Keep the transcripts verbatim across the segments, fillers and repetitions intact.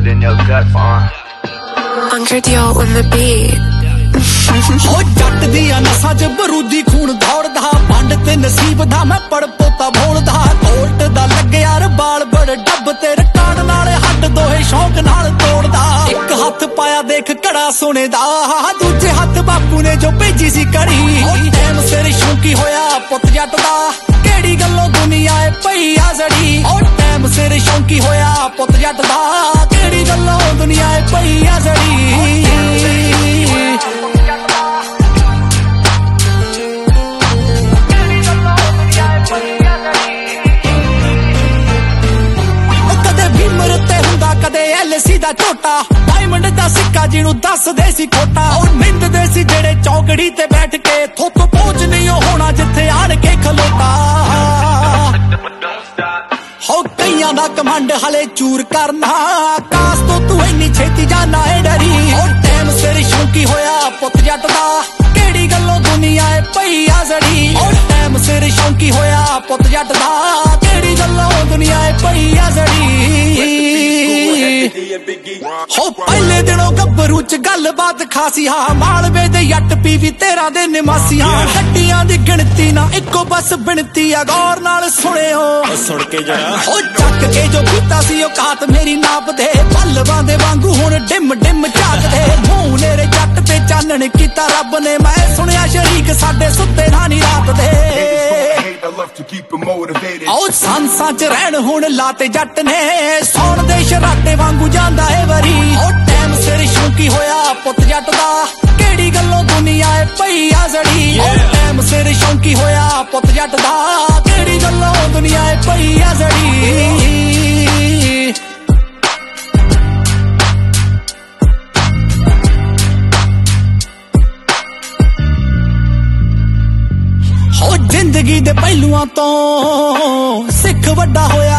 it in your gut, fine. Uncle Dio on the beat. हो जट दिया नसां च बरूदी खून दौड़दा पंड ते नसीब दा मैं पड़ पोता बोलदा कोल्ट दा लगे यार बाल बड़ डब ते रकान नाल हट दोहे शौक नाल तोड़दा एक हथ पाया देख कड़ा सोने दा दूजे हथ बापू ने जो भेजी सी कड़ी टैम सिर शौकी होया पुत जट दा केड़ी गल्लों दुनिया ए पई आ जड़ी ओ टैम सिर शौकी होया पुत जट दा केड़ी गल्लों दुनिया ए पई आ जड़ी सीधा झोटा डायमंड दा सिक्का जिन्नू दस दे सी खोटा और निंद दे सी जेड़े चौकड़ी ते बैठ के थोक पहुंच नहीं होना जिथे आड़ के खलोता हो कईयां दा कमांड हले चूर करना कास तो तू इन्नी छेती जाना है डरी और टैम सिर शौकी होया पुत जट दा केड़ी गल्लों दुनिया ए पई आ जड़ी और टैम सिर शौकी होया पुत जट दा केड़ी गल्लों दुनिया ए पई आ जड़ी हो पहले दिनों गब्बरू च गल बात खासी हाँ मालवे दे यट पीवी तेरा दे निवासी हाँ हड्डियां दी गिनती ना इको बस बिनती आ गौर नाल सुने हो सुन के जरा हो चक के जो पीता सी औकात मेरी नाप दे पलवां दे वांगू हुण डिम डिम झाक दे मूंह नेरे जट ते चानण कीता रब ने मैं सुनिया शरीक साडे सुते ना नी रात दे आओ सांसां च रहन हुण लाते जट ने सौण दे शराटे वांगू जांदा है वरी ओ टैम सिर शौकी होया पुत जट दा केड़ी गल्लों दुनिया ए पई आ जड़ी ओ टैम सिर शौकी होया पुत जट दा केड़ी गल्लों दुनिया ए पई आ जड़ी हो जिंदगी दे पहलुआं तो सिख वड्डा होया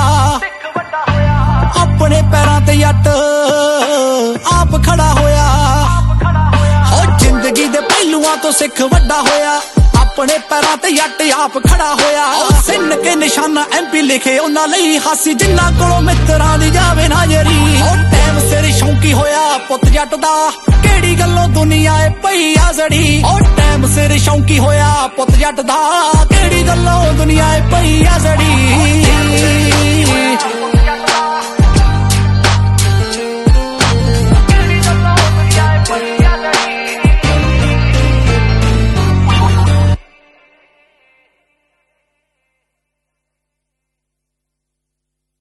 अपने पैरां ते यट आप खड़ा होया हो जिंदगी दे पहलुआं तो सिख वड्डा होया अपने पैरां ते यट आप खड़ा होया सिन के निशाना एमपी लिखे उन्हां लई हासी जिन्हां कोलों मित्रां दी जावे ना जरी हो टैम सिर शौकी होया पुत जट दा केड़ी गल्लों दुनिया ए पई आ जड़ी हो टैम सिर शौकी होया पुत जट दा केड़ी गल्लों दुनिया ए पई आ जड़ी